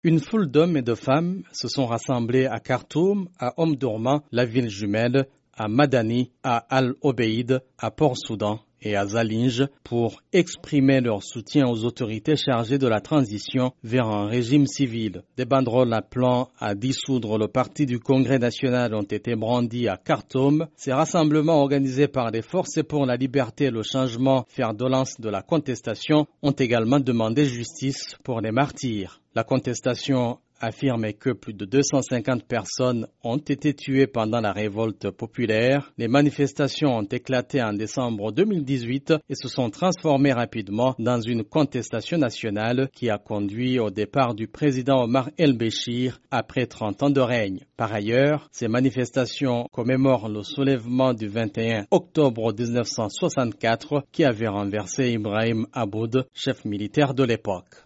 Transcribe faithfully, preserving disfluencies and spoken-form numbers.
Une foule d'hommes et de femmes se sont rassemblés à Khartoum, à Omdurman, la ville jumelle, à Madani, à Al-Obeid, à Port-Soudan et à Zalinge pour exprimer leur soutien aux autorités chargées de la transition vers un régime civil. Des banderoles appelant à dissoudre le parti du Congrès national ont été brandies à Khartoum. Ces rassemblements organisés par les Forces pour la liberté et le changement, fer de lance de la contestation, ont également demandé justice pour les martyrs. La contestation affirme que plus de deux cent cinquante personnes ont été tuées pendant la révolte populaire. Les manifestations ont éclaté en décembre deux mille dix-huit et se sont transformées rapidement dans une contestation nationale qui a conduit au départ du président Omar el-Béchir après trente ans de règne. Par ailleurs, ces manifestations commémorent le soulèvement du vingt et un octobre mille neuf cent soixante-quatre qui avait renversé Ibrahim Aboud, chef militaire de l'époque.